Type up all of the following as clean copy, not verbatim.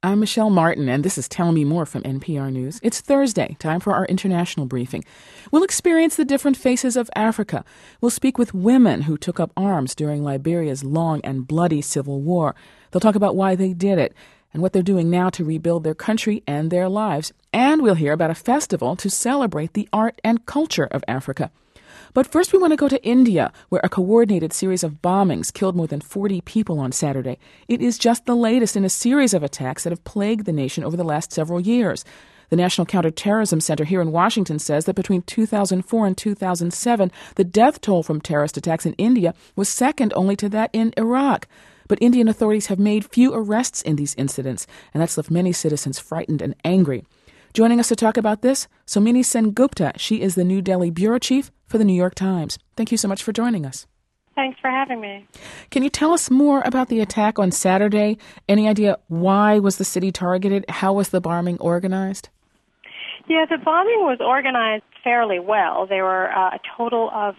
I'm Michelle Martin, and this is Tell Me More from NPR News. It's Thursday, time for our international briefing. We'll experience the different faces of Africa. We'll speak with women who took up arms during Liberia's long and bloody civil war. They'll talk about why they did it and what they're doing now to rebuild their country and their lives. And we'll hear about a festival to celebrate the art and culture of Africa. But first we want to go to India, where a coordinated series of bombings killed more than 40 people on Saturday. It is just the latest in a series of attacks that have plagued the nation over the last several years. The National Counterterrorism Center here in Washington says that between 2004 and 2007, the death toll from terrorist attacks in India was second only to that in Iraq. But Indian authorities have made few arrests in these incidents, and that's left many citizens frightened and angry. Joining us to talk about this, Somini Sengupta. She is the New Delhi bureau chief for the New York Times. Thank you so much for joining us. Thanks for having me. Can you tell us more about the attack on Saturday? Any idea why was the city targeted? How was the bombing organized? Yeah, the bombing was organized fairly well. There were a total of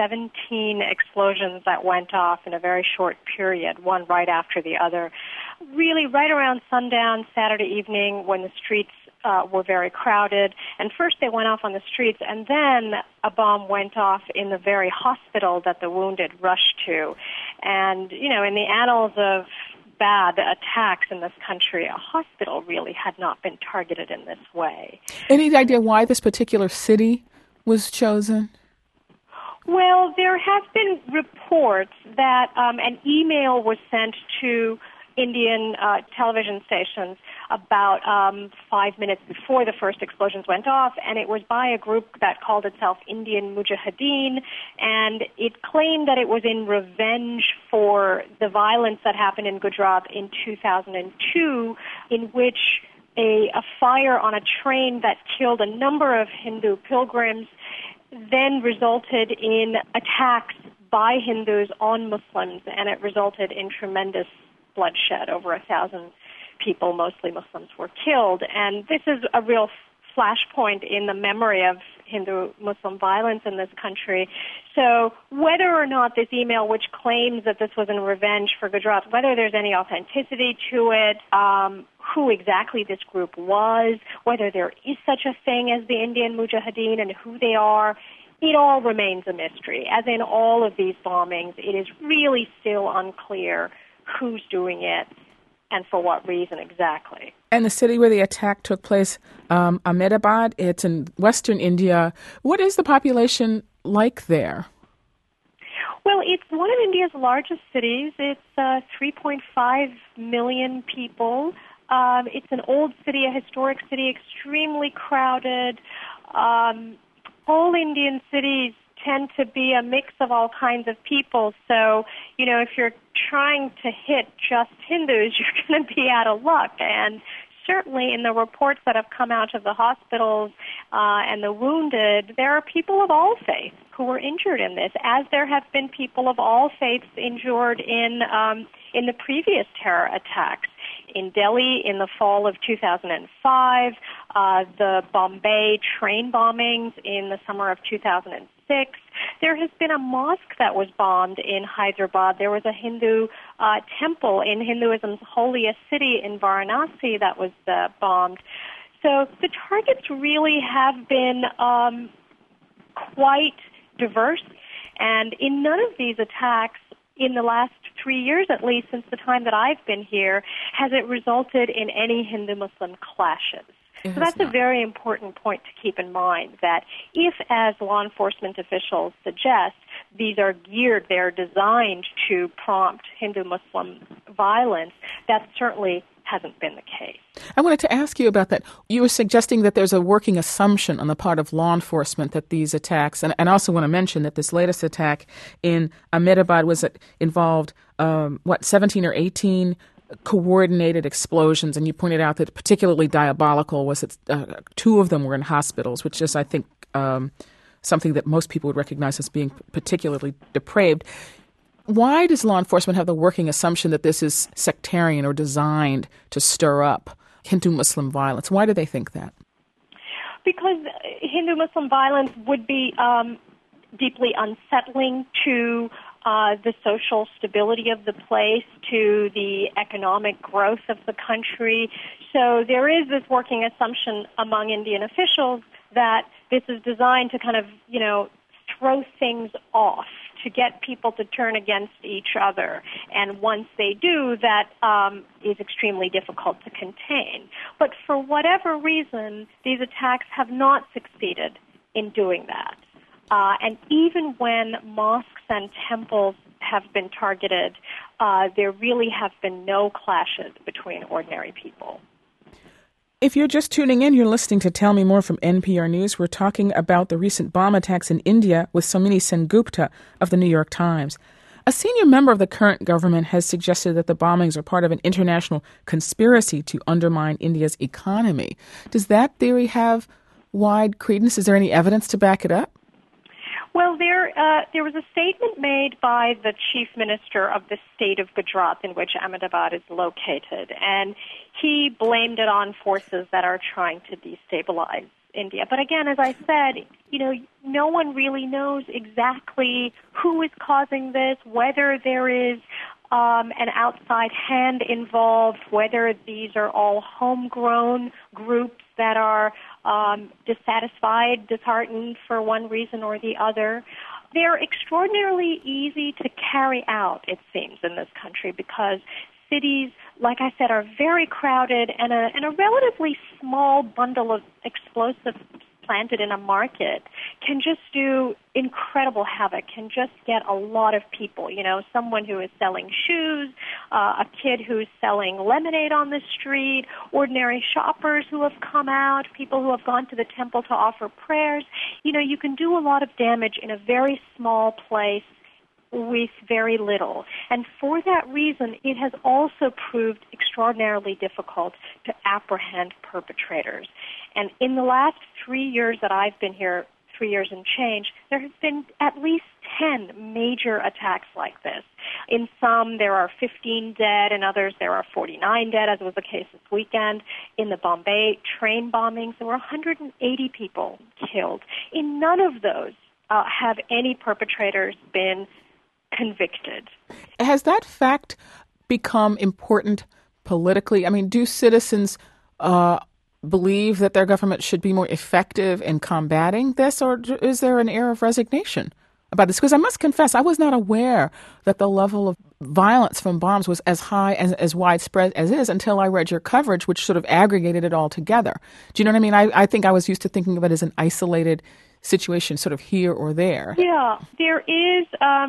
17 explosions that went off in a very short period, one right after the other. Really, right around sundown Saturday evening when the streets were very crowded. And first they went off on the streets, and then a bomb went off in the very hospital that the wounded rushed to. And, you know, in the annals of bad attacks in this country, a hospital really had not been targeted in this way. Any idea why this particular city was chosen? Well, there have been reports that an email was sent to Indian television stations about 5 minutes before the first explosions went off, and it was by a group that called itself Indian Mujahideen, and it claimed that it was in revenge for the violence that happened in Gujarat in 2002, in which a fire on a train that killed a number of Hindu pilgrims then resulted in attacks by Hindus on Muslims, and it resulted in tremendous bloodshed. Over 1,000 people, mostly Muslims, were killed. And this is a real flashpoint in the memory of Hindu-Muslim violence in this country. So whether or not this email, which claims that this was in revenge for Gujarat, whether there's any authenticity to it, who exactly this group was, whether there is such a thing as the Indian Mujahideen and who they are, it all remains a mystery. As in all of these bombings, it is really still unclear who's doing it and for what reason exactly. And the city where the attack took place, Ahmedabad, it's in western India. What is the population like there? Well, it's one of India's largest cities. It's 3.5 million people. It's an old city, a historic city, extremely crowded. All Indian cities tend to be a mix of all kinds of people. So, you know, if you're trying to hit just Hindus, you're going to be out of luck. And certainly in the reports that have come out of the hospitals and the wounded, there are people of all faiths who were injured in this, as there have been people of all faiths injured in the previous terror attacks. In Delhi in the fall of 2005, the Bombay train bombings in the summer of 2006. There has been a mosque that was bombed in Hyderabad. There was a Hindu temple in Hinduism's holiest city in Varanasi that was bombed. So the targets really have been quite diverse, and in none of these attacks in the last 3 years, at least since the time that I've been here, has it resulted in any Hindu-Muslim clashes. So that's a very important point to keep in mind, that if, as law enforcement officials suggest, these are geared, they're designed to prompt Hindu-Muslim violence, that certainly hasn't been the case. I wanted to ask you about that. You were suggesting that there's a working assumption on the part of law enforcement that these attacks, and I also want to mention that this latest attack in Ahmedabad involved, 17 or 18 coordinated explosions, and you pointed out that particularly diabolical was that 2 of them were in hospitals, which is, I think, something that most people would recognize as being particularly depraved. Why does law enforcement have the working assumption that this is sectarian or designed to stir up Hindu-Muslim violence? Why do they think that? Because Hindu-Muslim violence would be deeply unsettling to the social stability of the place to the economic growth of the country. So there is this working assumption among Indian officials that this is designed to kind of, throw things off, to get people to turn against each other. And once they do, that is extremely difficult to contain. But for whatever reason, these attacks have not succeeded in doing that. And even when mosques and temples have been targeted, there really have been no clashes between ordinary people. If you're just tuning in, you're listening to Tell Me More from NPR News. We're talking about the recent bomb attacks in India with Somini Sengupta of the New York Times. A senior member of the current government has suggested that the bombings are part of an international conspiracy to undermine India's economy. Does that theory have wide credence? Is there any evidence to back it up? Well, there was a statement made by the chief minister of the state of Gujarat, in which Ahmedabad is located, and he blamed it on forces that are trying to destabilize India. But again, as I said, no one really knows exactly who is causing this, whether there is an outside hand involved, whether these are all homegrown groups that are dissatisfied, disheartened for one reason or the other. They're extraordinarily easy to carry out, it seems, in this country because cities, like I said, are very crowded, and a relatively small bundle of explosives planted in a market can just do incredible havoc, can just get a lot of people, someone who is selling shoes, a kid who's selling lemonade on the street, ordinary shoppers who have come out, people who have gone to the temple to offer prayers. You can do a lot of damage in a very small place with very little. And for that reason, it has also proved extraordinarily difficult to apprehend perpetrators. And in the last 3 years that I've been here, 3 years and change, there have been at least 10 major attacks like this. In some, there are 15 dead. In others, there are 49 dead, as was the case this weekend. In the Bombay train bombings, there were 180 people killed. In none of those have any perpetrators been convicted. Has that fact become important politically? I mean, do citizens believe that their government should be more effective in combating this, or is there an air of resignation about this? Because I must confess, I was not aware that the level of violence from bombs was as high, as widespread as it is until I read your coverage, which sort of aggregated it all together. Do you know what I mean? I think I was used to thinking of it as an isolated situation, sort of here or there. Yeah, there is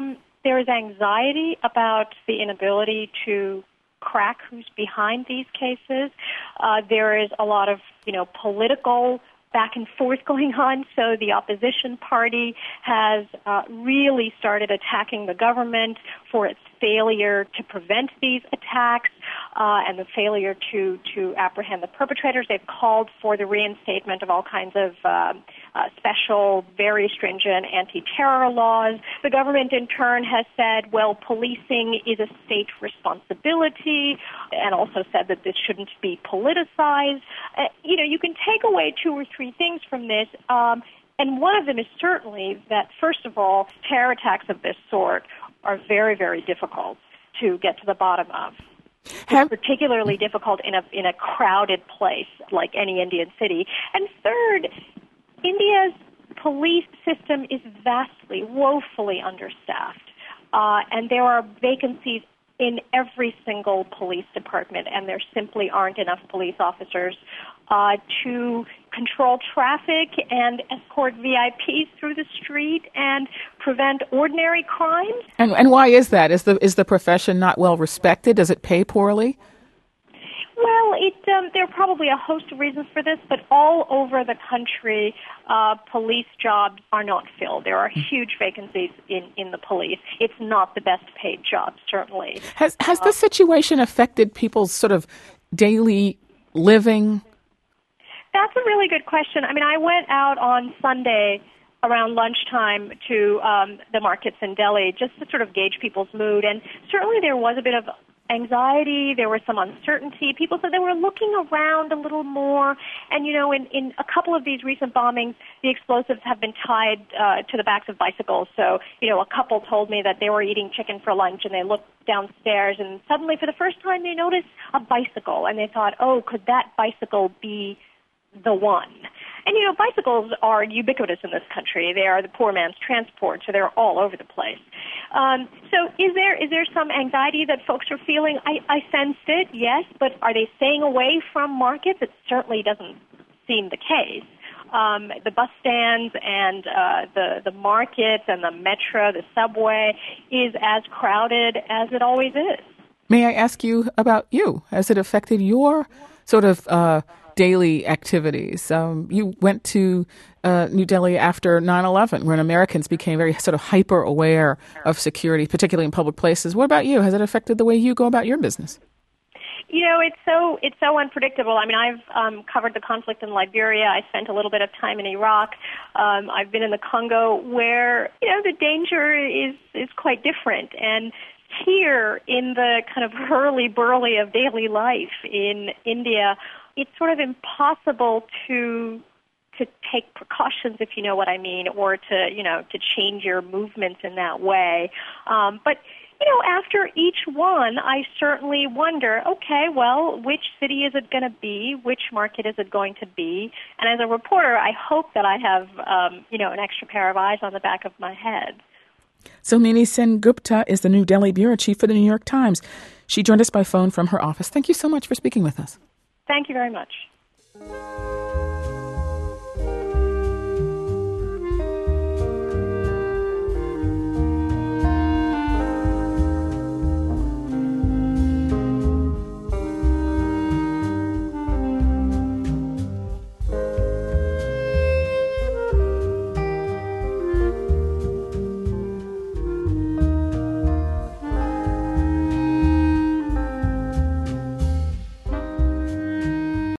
anxiety about the inability to crack who's behind these cases. There is a lot of, political back and forth going on. So the opposition party has really started attacking the government for its failure to prevent these attacks and the failure to apprehend the perpetrators. They've called for the reinstatement of all kinds of special, very stringent anti-terror laws. The government, in turn, has said, well, policing is a state responsibility, and also said that this shouldn't be politicized. You can take away 2 or 3 things from this, and one of them is certainly that, first of all, terror attacks of this sort are very, very difficult to get to the bottom of. It's particularly difficult in a crowded place like any Indian city. And third, India's police system is vastly, woefully understaffed, and there are vacancies in every single police department, and there simply aren't enough police officers to control traffic and escort VIPs through the street and prevent ordinary crimes. And why is that? Is the profession not well respected? Does it pay poorly? Well, there are probably a host of reasons for this, but all over the country, police jobs are not filled. There are huge vacancies in the police. It's not the best paid job, certainly. Has this situation affected people's sort of daily living? That's a really good question. I mean, I went out on Sunday around lunchtime to the markets in Delhi just to sort of gauge people's mood, and certainly there was a bit of anxiety, there was some uncertainty. People said they were looking around a little more. And, in a couple of these recent bombings, the explosives have been tied to the backs of bicycles. So, a couple told me that they were eating chicken for lunch and they looked downstairs and suddenly for the first time they noticed a bicycle and they thought, oh, could that bicycle be the one? And, bicycles are ubiquitous in this country. They are the poor man's transport, so they're all over the place. So is there some anxiety that folks are feeling? I sensed it, yes, but are they staying away from markets? It certainly doesn't seem the case. The bus stands and the markets and the metro, the subway is as crowded as it always is. May I ask you about you? Has it affected your sort of daily activities? You went to New Delhi after 9/11, when Americans became very sort of hyper-aware of security, particularly in public places. What about you? Has it affected the way you go about your business? It's so unpredictable. I mean, I've covered the conflict in Liberia. I spent a little bit of time in Iraq. I've been in the Congo, where the danger is quite different. And here, in the kind of hurly-burly of daily life in India, it's sort of impossible to take precautions, if you know what I mean, or to change your movements in that way. But after each one, I certainly wonder, okay, well, which city is it going to be? Which market is it going to be? And as a reporter, I hope that I have, an extra pair of eyes on the back of my head. Soumini Sen-Gupta is the New Delhi bureau chief for the New York Times. She joined us by phone from her office. Thank you so much for speaking with us. Thank you very much.